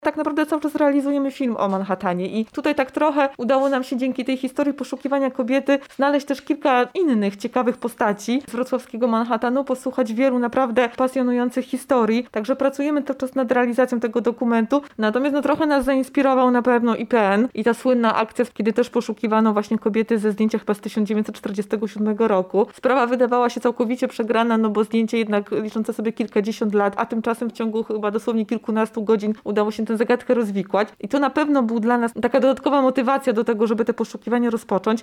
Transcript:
Tak naprawdę cały czas realizujemy film o Manhattanie i tutaj tak trochę udało nam się dzięki tej historii poszukiwania kobiety znaleźć też kilka innych ciekawych postaci z wrocławskiego Manhattanu, posłuchać wielu naprawdę pasjonujących historii. Także pracujemy cały czas nad realizacją tego dokumentu. Natomiast trochę nas zainspirował na pewno IPN i ta słynna akcja, kiedy też poszukiwano właśnie kobiety ze zdjęcia chyba z 1947 roku. Sprawa wydawała się całkowicie przegrana, bo zdjęcie jednak liczące sobie kilkadziesiąt lat, a tymczasem w ciągu chyba dosłownie kilkunastu godzin udało się tę zagadkę rozwikłać. I to na pewno był dla nas taka dodatkowa motywacja do tego, żeby te poszukiwania rozpocząć.